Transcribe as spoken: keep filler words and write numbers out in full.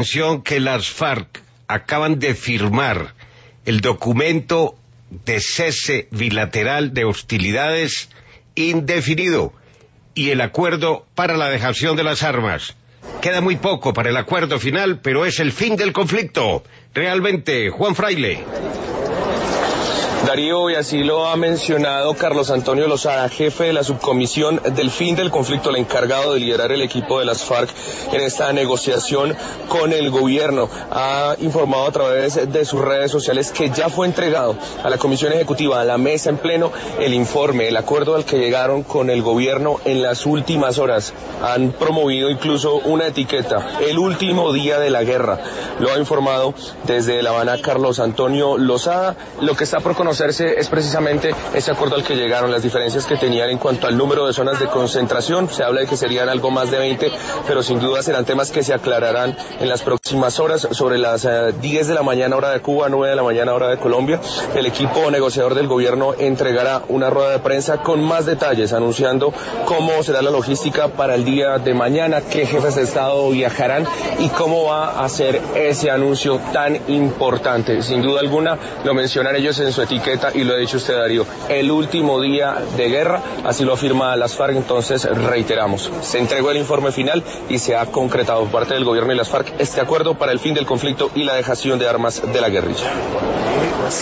Atención que las FARC acaban de firmar el documento de cese bilateral de hostilidades indefinido y el acuerdo para la dejación de las armas. Queda muy poco para el acuerdo final, pero es el fin del conflicto. Realmente, Juan Fraile. Darío, y así lo ha mencionado Carlos Antonio Lozada, jefe de la subcomisión del fin del conflicto, el encargado de liderar el equipo de las FARC en esta negociación con el gobierno. Ha informado a través de sus redes sociales que ya fue entregado a la Comisión Ejecutiva, a la mesa en pleno, el informe, el acuerdo al que llegaron con el gobierno en las últimas horas. Han promovido incluso una etiqueta, el último día de la guerra. Lo ha informado desde La Habana Carlos Antonio Lozada. Lo que está por conocer es precisamente ese acuerdo al que llegaron, las diferencias que tenían en cuanto al número de zonas de concentración. Se habla de que serían algo más de veinte, pero sin duda serán temas que se aclararán en las próximas horas. Sobre las uh, diez de la mañana hora de Cuba, nueve de la mañana hora de Colombia, el equipo negociador del gobierno entregará una rueda de prensa con más detalles, anunciando cómo será la logística para el día de mañana, qué jefes de Estado viajarán y cómo va a ser ese anuncio tan importante. Sin duda alguna, lo mencionan ellos en su etiqueta, y lo ha dicho usted, Darío, el último día de guerra, así lo afirma las FARC. Entonces reiteramos, se entregó el informe final y se ha concretado por parte del gobierno y las FARC este acuerdo para el fin del conflicto y la dejación de armas de la guerrilla.